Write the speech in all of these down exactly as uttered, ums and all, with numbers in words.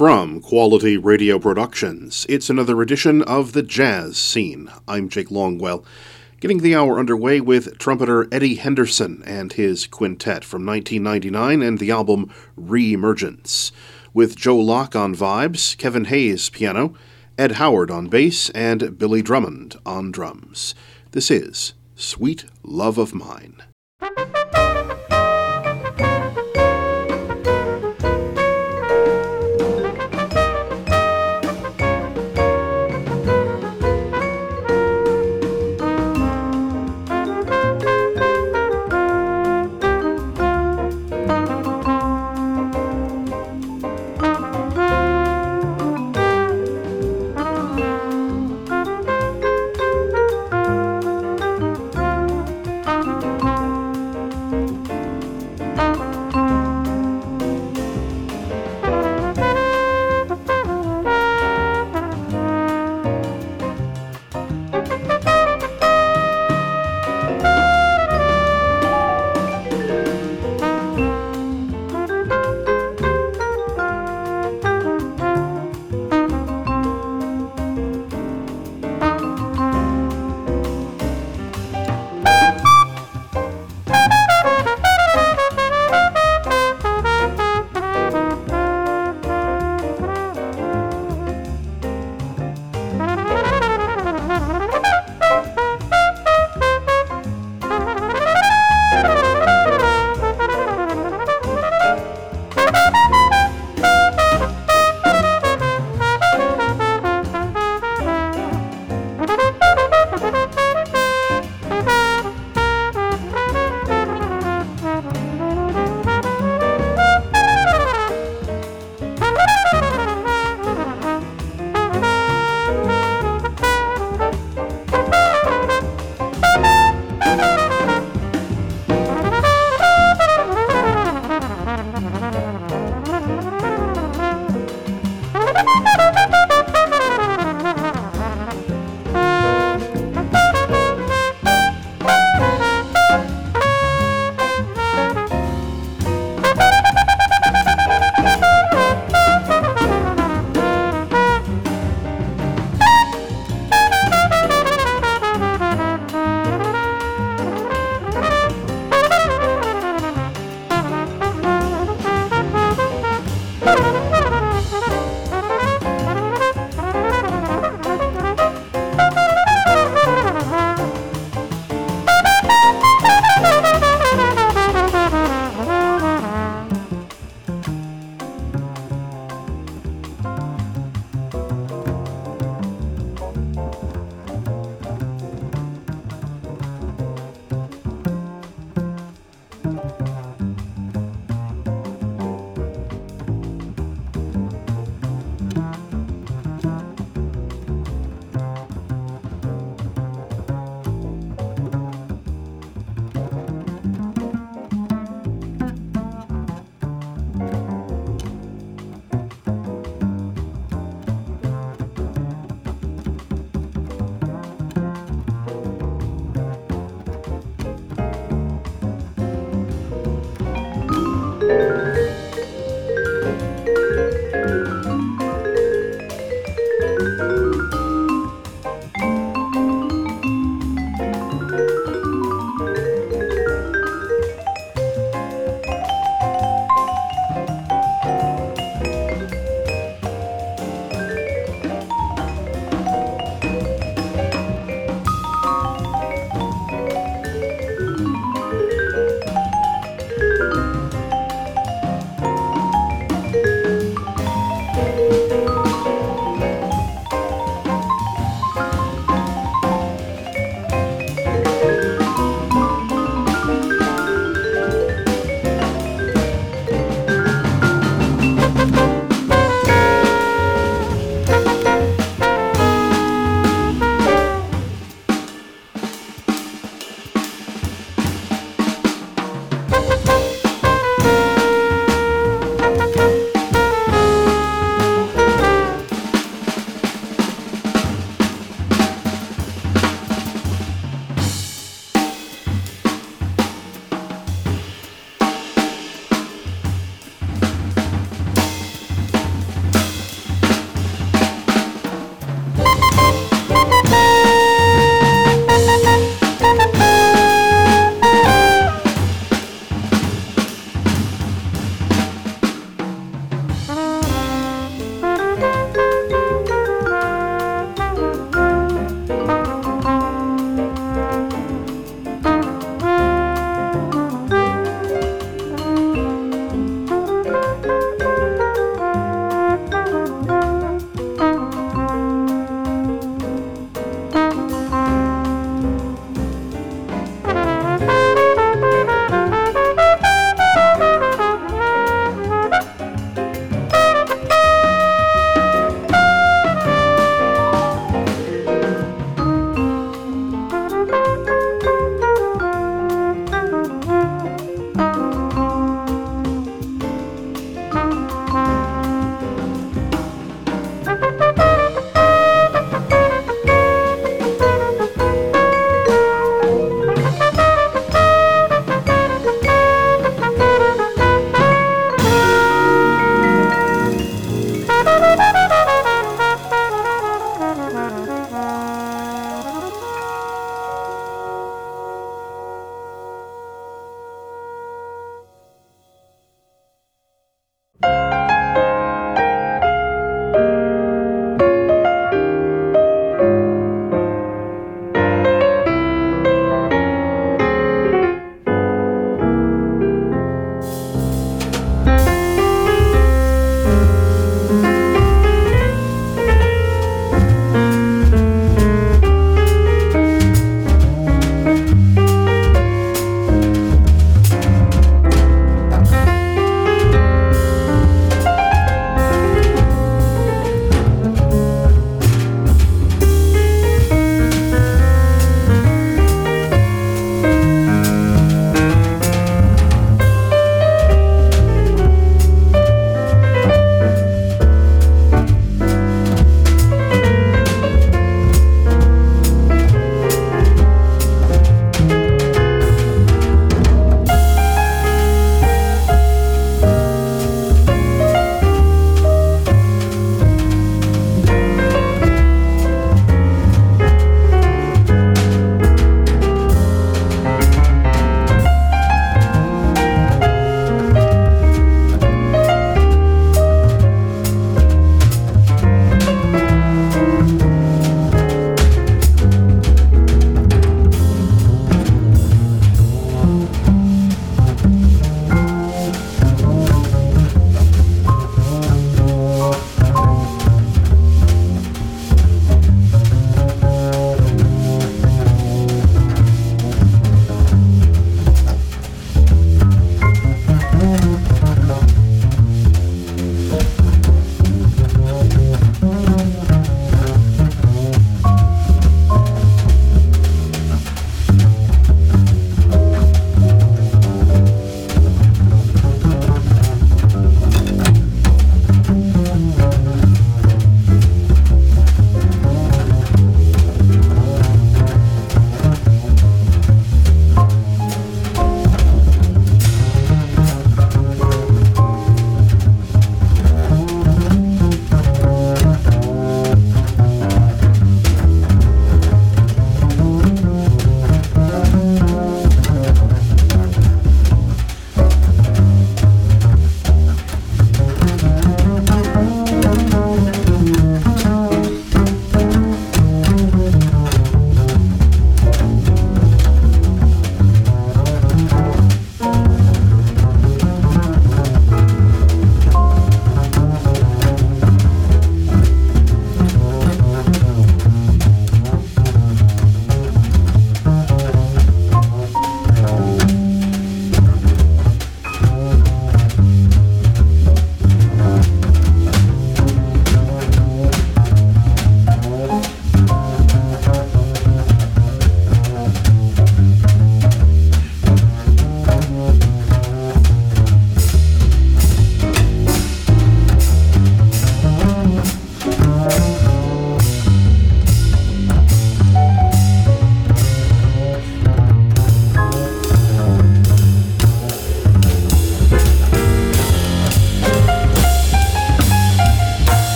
From Quality Radio Productions, it's another edition of The Jazz Scene. I'm Jake Longwell, getting the hour underway with trumpeter Eddie Henderson and his quintet from nineteen ninety-nine and the album Re-Emergence, with Joe Locke on vibes, Kevin Hayes piano, Ed Howard on bass, and Billy Drummond on drums. This is Sweet Love of Mine.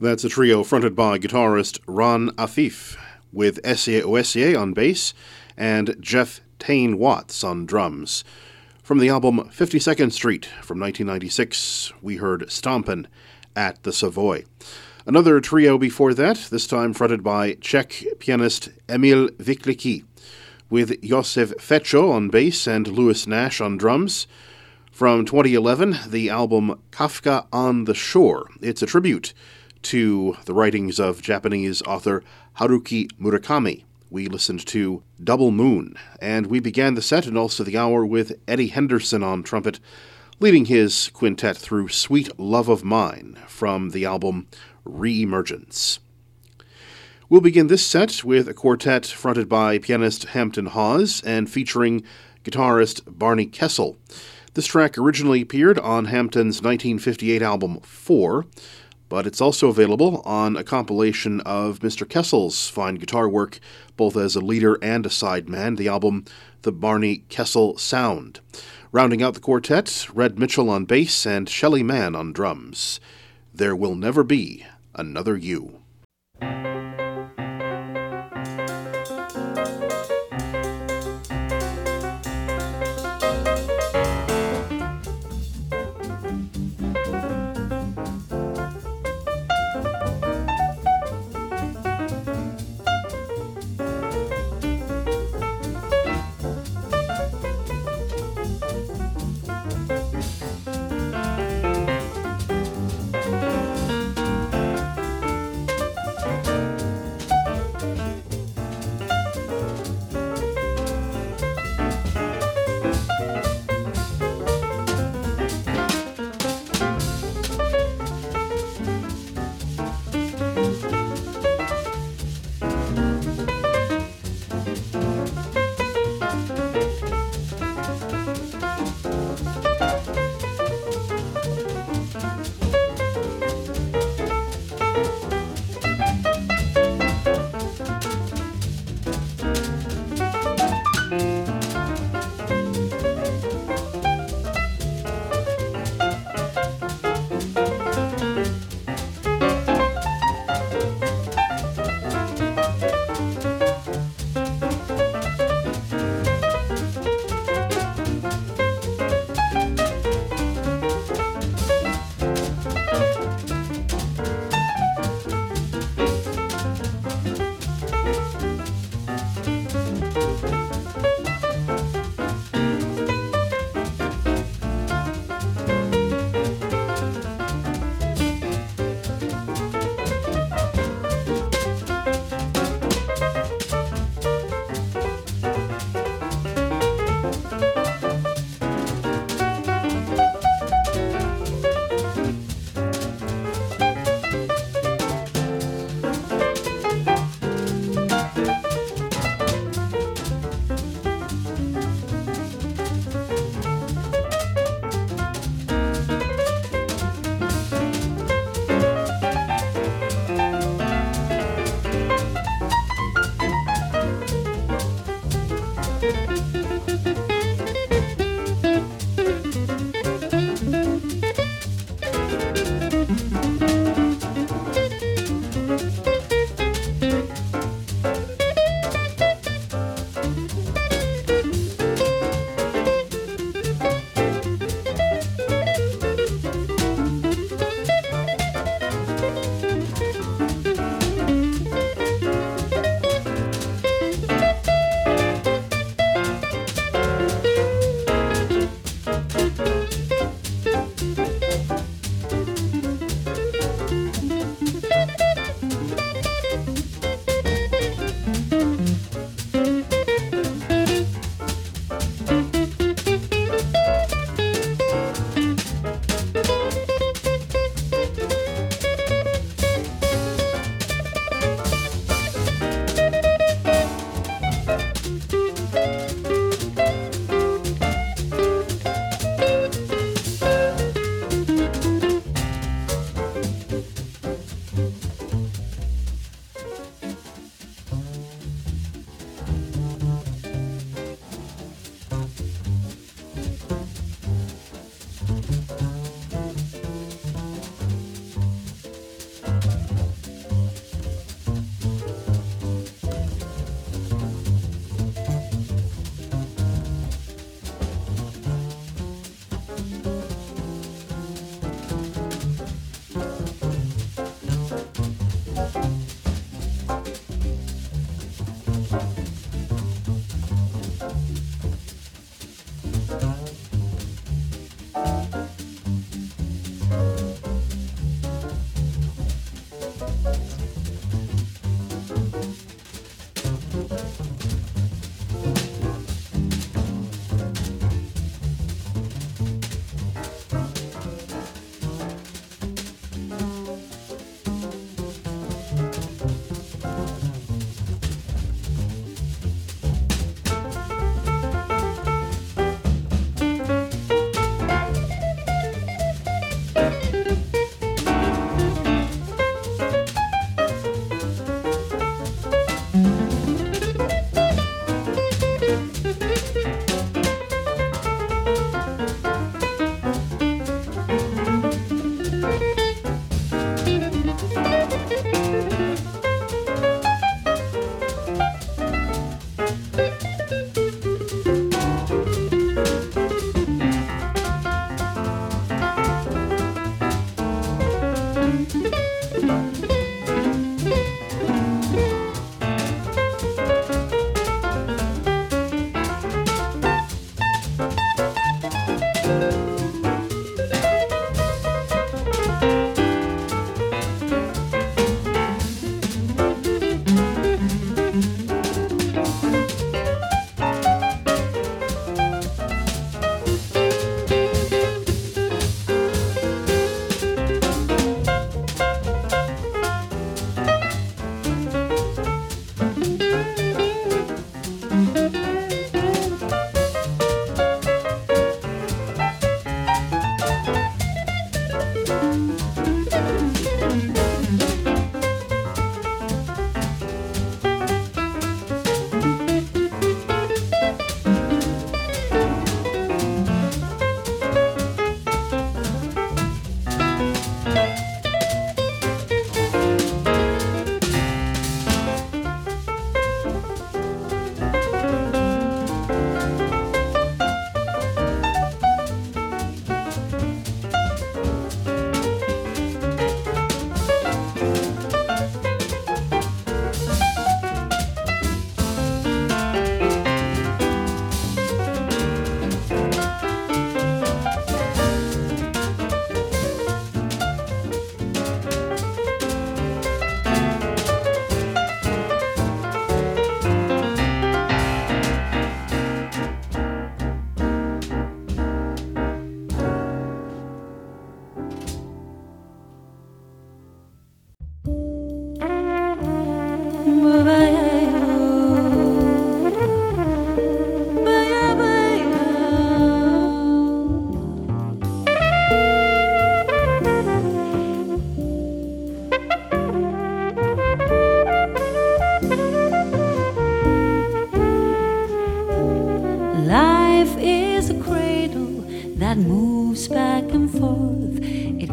That's a trio fronted by guitarist Ron Afif, with Essier Oessier on bass and Jeff Tain Watts on drums. From the album fifty-second Street from nineteen ninety-six, we heard Stompin' at the Savoy. Another trio before that, this time fronted by Czech pianist Emil Wiklicki, with Josef Fecho on bass and Louis Nash on drums. From twenty eleven, the album Kafka on the Shore. It's a tribute to the writings of Japanese author Haruki Murakami. We listened to Double Moon, and we began the set and also the hour with Eddie Henderson on trumpet, leading his quintet through Sweet Love of Mine from the album Re-Emergence. We'll begin this set with a quartet fronted by pianist Hampton Hawes and featuring guitarist Barney Kessel. This track originally appeared on Hampton's nineteen fifty-eight album Four, but it's also available on a compilation of Mister Kessel's fine guitar work, both as a leader and a sideman, the album The Barney Kessel Sound. Rounding out the quartet, Red Mitchell on bass and Shelly Mann on drums. There Will Never Be Another You.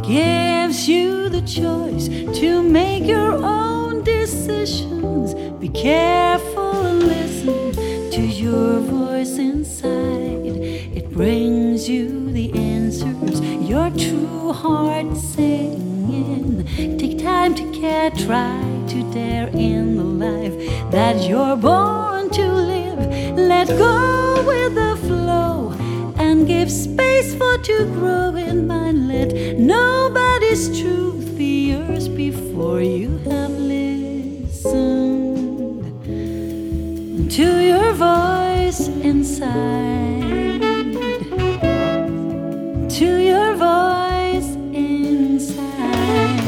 gives you the choice to make your own decisions. Be careful and listen to your voice inside. It brings you the answers your true heart singing. Take time to care, try to dare in the life that you're born to live. Let go with the flow and give space for to grow in mind. Let nobody's truth be yours before you have listened to your voice inside. To your voice inside.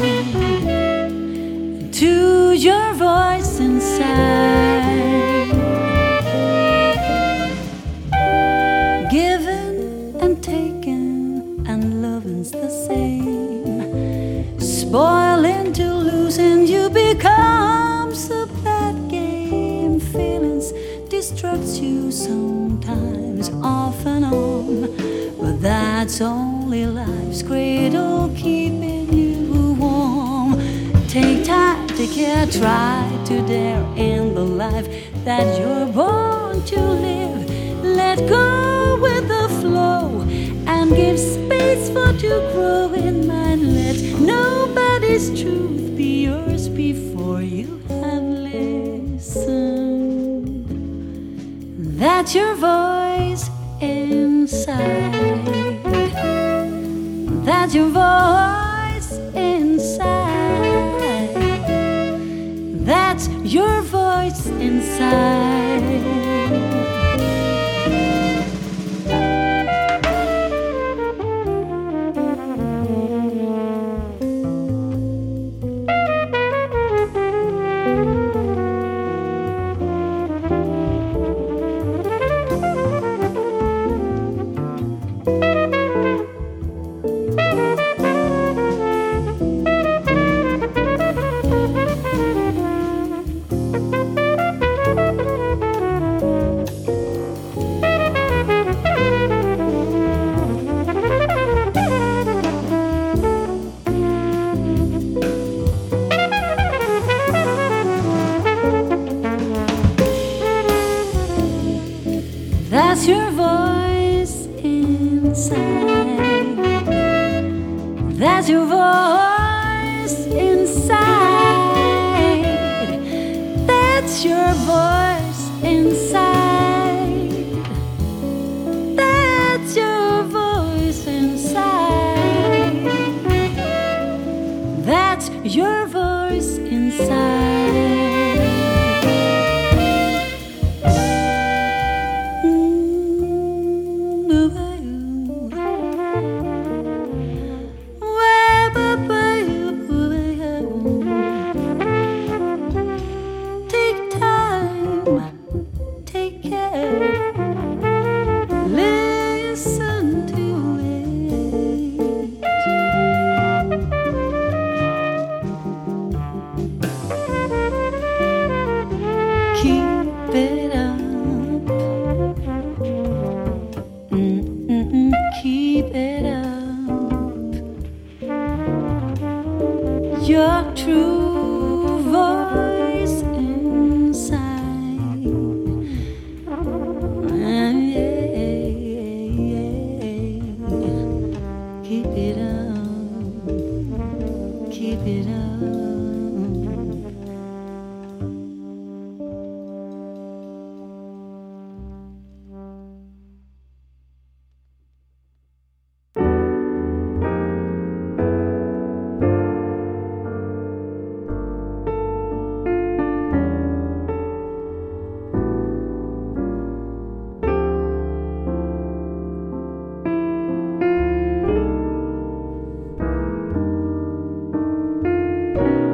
To your voice inside. Given and taken and loving's the same. Spoiling to lose and you become so bad game. Feelings destructs you sometimes, off and on. But that's only life's cradle keeping you warm. Take time to care, try to dare in the life that you're born to live. Let go with the flow and give space for to grow in mind. Let nobody's truth be yours before you have listened. That's your voice inside. That's your voice inside. That's your voice inside. That's your voice inside. That's your voice inside. That's your voice inside. That's your voice inside. That's your voice inside. Your true voice inside. Yeah, yeah. Keep it up, keep it up. you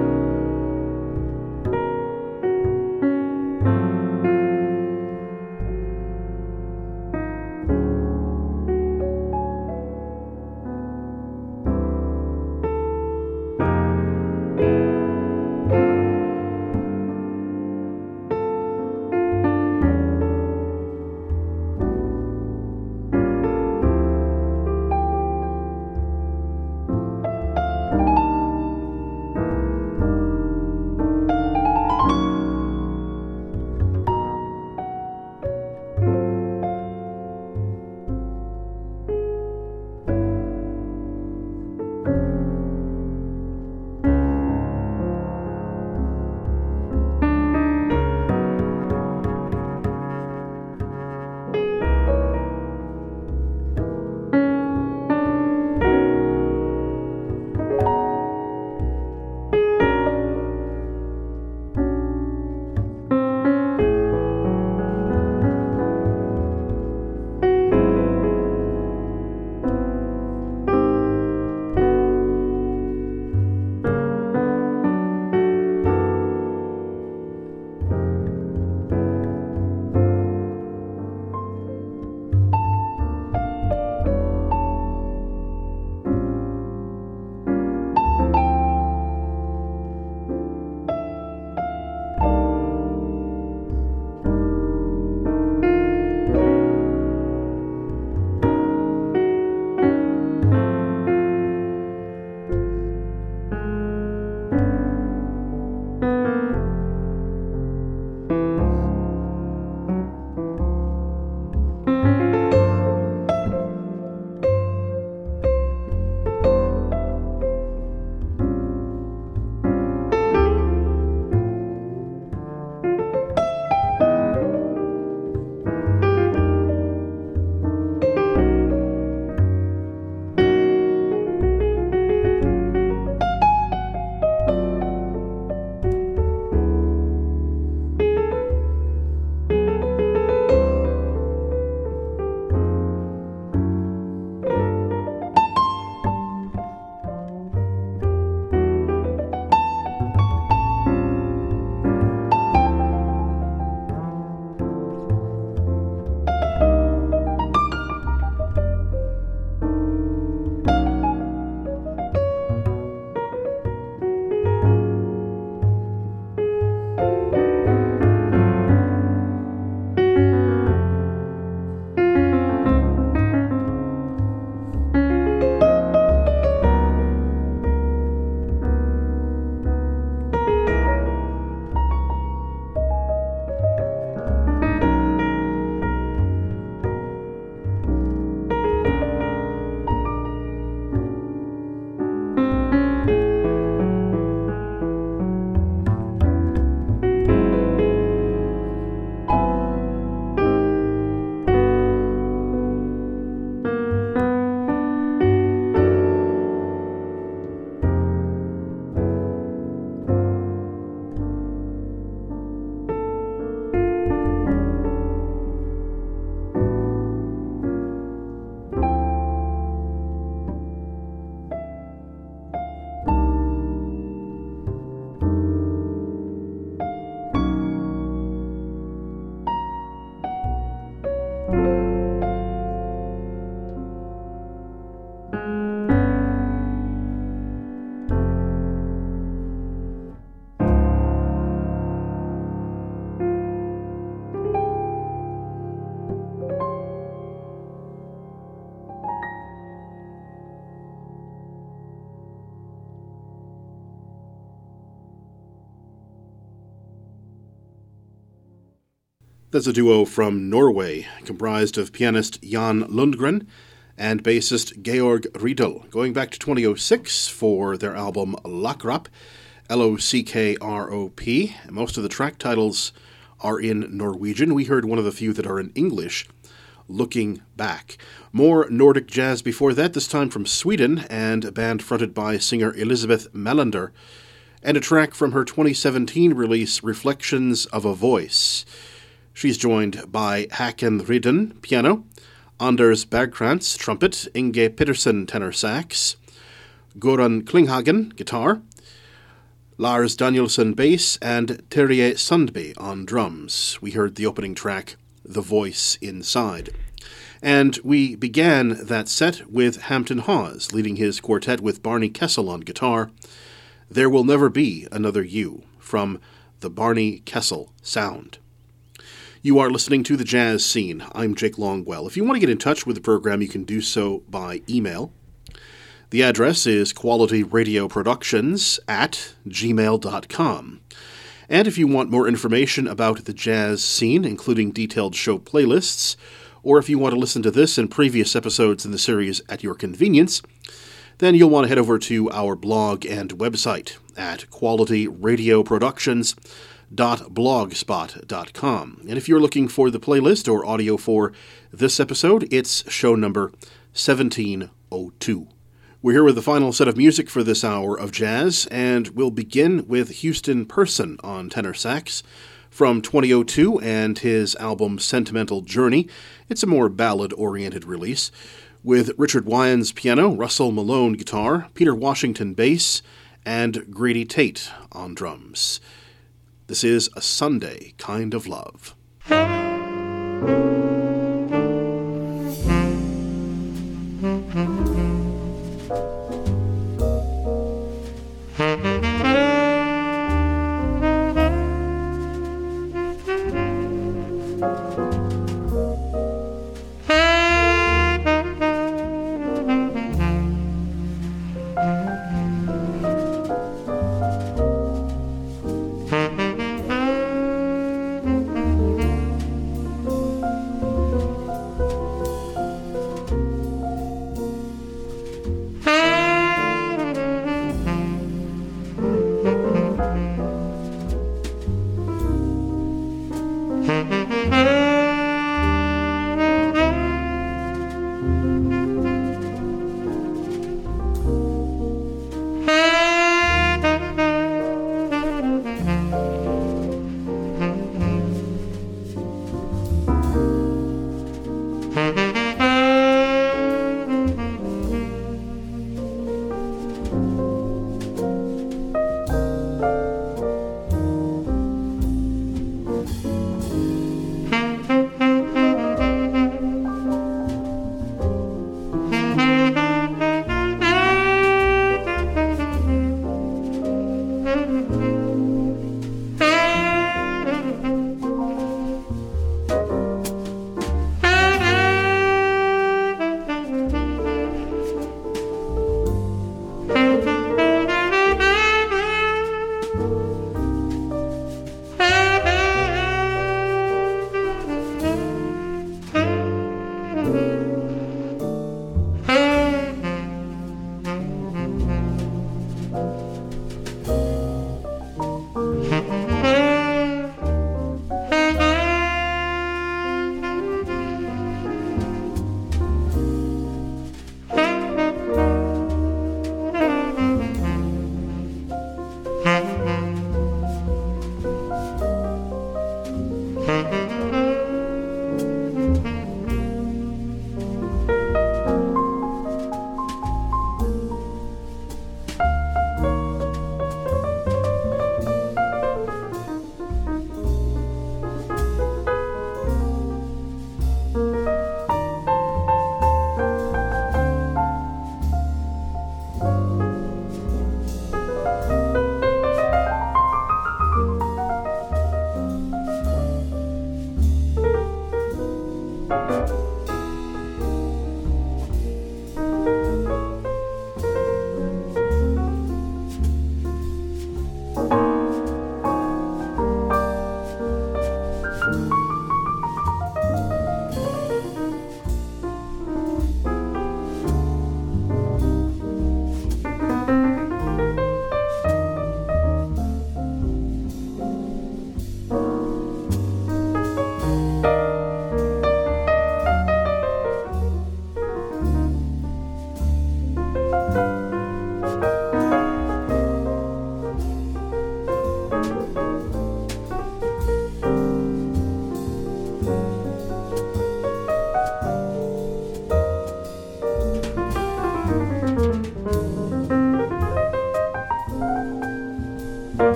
That's a duo from Norway, comprised of pianist Jan Lundgren and bassist Georg Riedel, going back to twenty oh six for their album Lockrop, L O C K R O P. Most of the track titles are in Norwegian. We heard one of the few that are in English, Looking Back. More Nordic jazz before that, this time from Sweden, and a band fronted by singer Elizabeth Melander, and a track from her twenty seventeen release, Reflections of a Voice. She's joined by Hakan Rydén, piano, Anders Bergkrantz, trumpet, Inge Petersen, tenor sax, Goran Klinghagen, guitar, Lars Danielsson, bass, and Terje Sundby on drums. We heard the opening track, The Voice Inside. And we began that set with Hampton Hawes, leading his quartet with Barney Kessel on guitar, There Will Never Be Another You, from the Barney Kessel Sound. You are listening to The Jazz Scene. I'm Jake Longwell. If you want to get in touch with the program, you can do so by email. The address is qualityradioproductions at gmail dot com. And if you want more information about the jazz scene, including detailed show playlists, or if you want to listen to this and previous episodes in the series at your convenience, then you'll want to head over to our blog and website at qualityradioproductions dot blogspot dot com. And if you're looking for the playlist or audio for this episode, it's show number seventeen oh two. We're here with the final set of music for this hour of jazz, and we'll begin with Houston Person on tenor sax from twenty oh two and his album Sentimental Journey. It's a more ballad-oriented release, with Richard Wyans piano, Russell Malone guitar, Peter Washington bass, and Grady Tate on drums. This is A Sunday Kind of Love.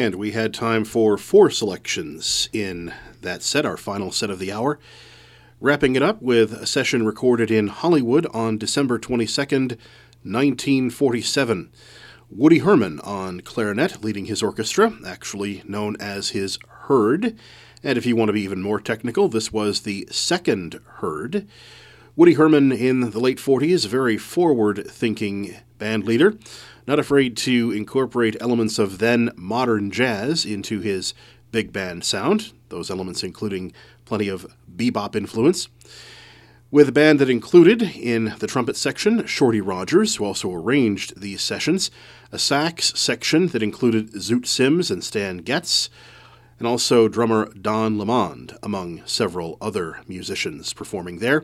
And we had time for four selections in that set, our final set of the hour. Wrapping it up with a session recorded in Hollywood on December twenty-second, nineteen forty-seven. Woody Herman on clarinet leading his orchestra, actually known as his herd. And if you want to be even more technical, this was the second herd. Woody Herman in the late forties, a very forward-thinking band leader, not afraid to incorporate elements of then modern jazz into his big band sound, those elements including plenty of bebop influence. With a band that included, in the trumpet section, Shorty Rogers, who also arranged these sessions, a sax section that included Zoot Sims and Stan Getz, and also drummer Don Lamond, among several other musicians performing there.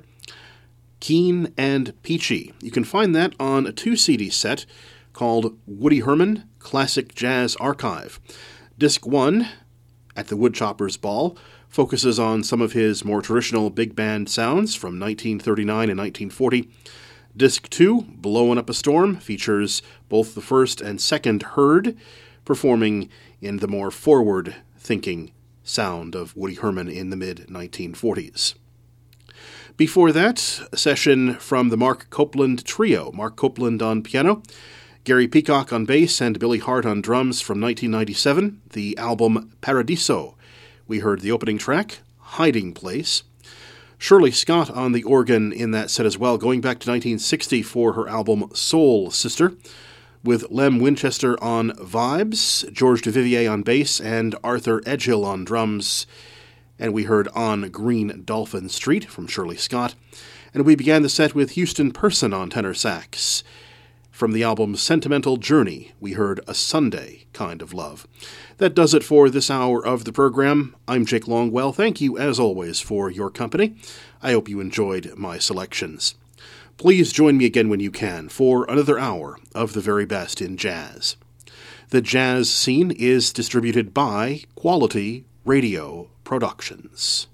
Keen and Peachy. You can find that on a two-C D set called Woody Herman Classic Jazz Archive. Disc one, At the Woodchopper's Ball, focuses on some of his more traditional big band sounds from nineteen thirty-nine and nineteen forty. Disc two, Blowin' Up a Storm, features both the first and second herd performing in the more forward-thinking sound of Woody Herman in the mid nineteen forties. Before that, a session from the Mark Copeland Trio, Mark Copeland on piano, Gary Peacock on bass, and Billy Hart on drums from nineteen ninety-seven, the album Paradiso. We heard the opening track, Hiding Place. Shirley Scott on the organ in that set as well, going back to nineteen sixty for her album Soul Sister, with Lem Winchester on vibes, George Duvivier on bass, and Arthur Edgehill on drums. And we heard On Green Dolphin Street from Shirley Scott. And we began the set with Houston Person on tenor sax. From the album Sentimental Journey, we heard A Sunday Kind of Love. That does it for this hour of the program. I'm Jake Longwell. Thank you, as always, for your company. I hope you enjoyed my selections. Please join me again when you can for another hour of the very best in jazz. The Jazz Scene is distributed by Quality Radio Productions.